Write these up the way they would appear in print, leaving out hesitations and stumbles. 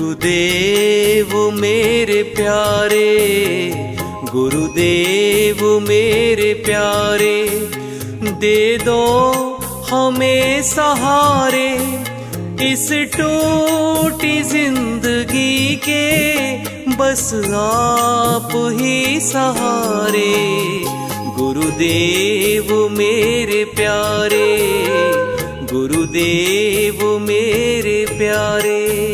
गुरुदेव मेरे प्यारे, गुरुदेव मेरे प्यारे, दे दो हमें सहारे इस टूटी जिंदगी के, बस आप ही सहारे। गुरुदेव मेरे प्यारे, गुरुदेव मेरे प्यारे।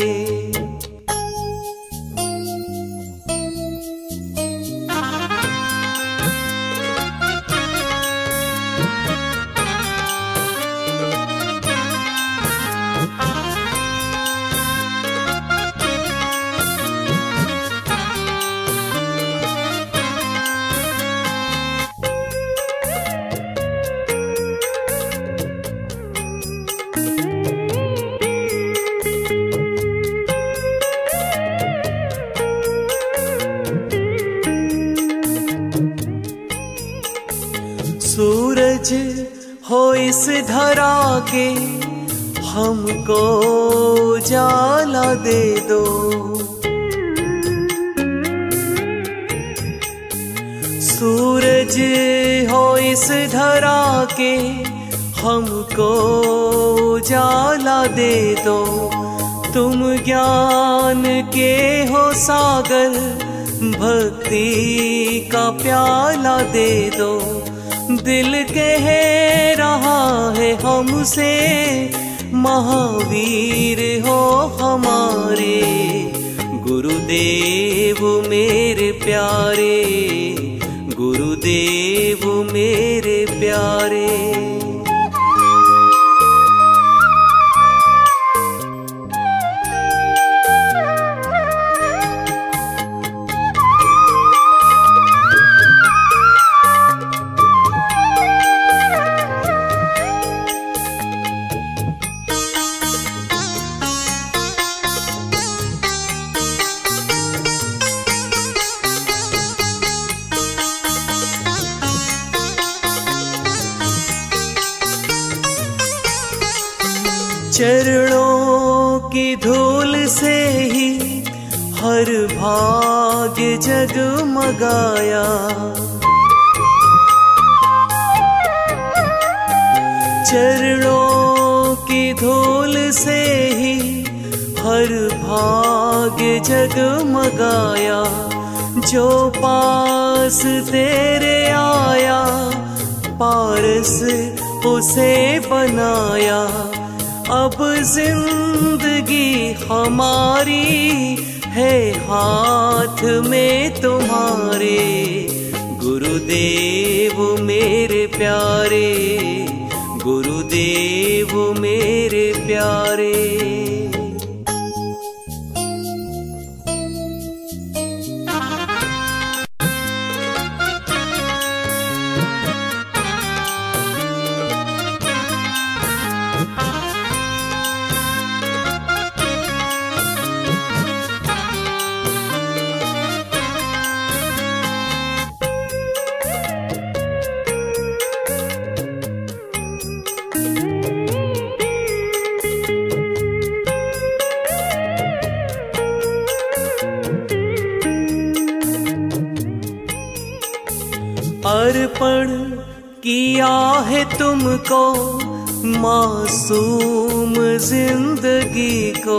सूरज हो इस धरा के, हमको जाला दे दो। सूरज हो इस धरा के, हमको जाला दे दो। तुम ज्ञान के हो सागर, भक्ति का प्याला दे दो। दिल कह रहा है हमसे, महावीर हो हमारे। गुरुदेव मेरे प्यारे, गुरुदेव मेरे प्यारे। चरणों की धूल से ही हर भाग्य जगमगाया। चरणों की धूल से ही हर भाग्य जगमगाया। जो पास तेरे आया, पारस उसे बनाया। अब जिंदगी हमारी है हाथ में तुम्हारे। गुरुदेव मेरे प्यारे, गुरुदेव मेरे प्यारे। अर्पण किया है तुमको मासूम जिंदगी को।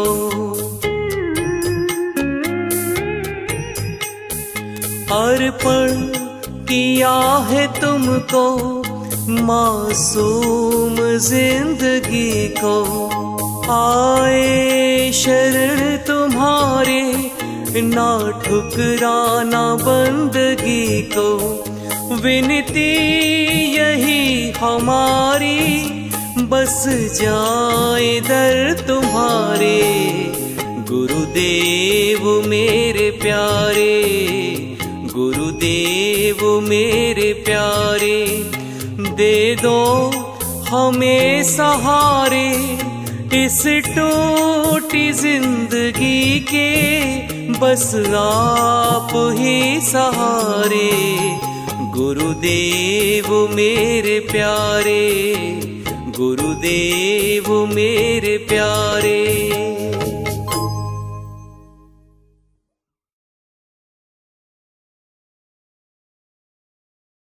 अर्पण किया है तुमको मासूम जिंदगी को। आए शरण तुम्हारे, ना ठुकराना बंदगी को। विनती यही हमारी, बस जाए दर तुम्हारे। गुरुदेव मेरे प्यारे, गुरुदेव मेरे प्यारे, दे दो हमें सहारे इस टूटी जिंदगी के, बस आप ही सहारे। गुरुदेव मेरे प्यारे, गुरुदेव मेरे प्यारे।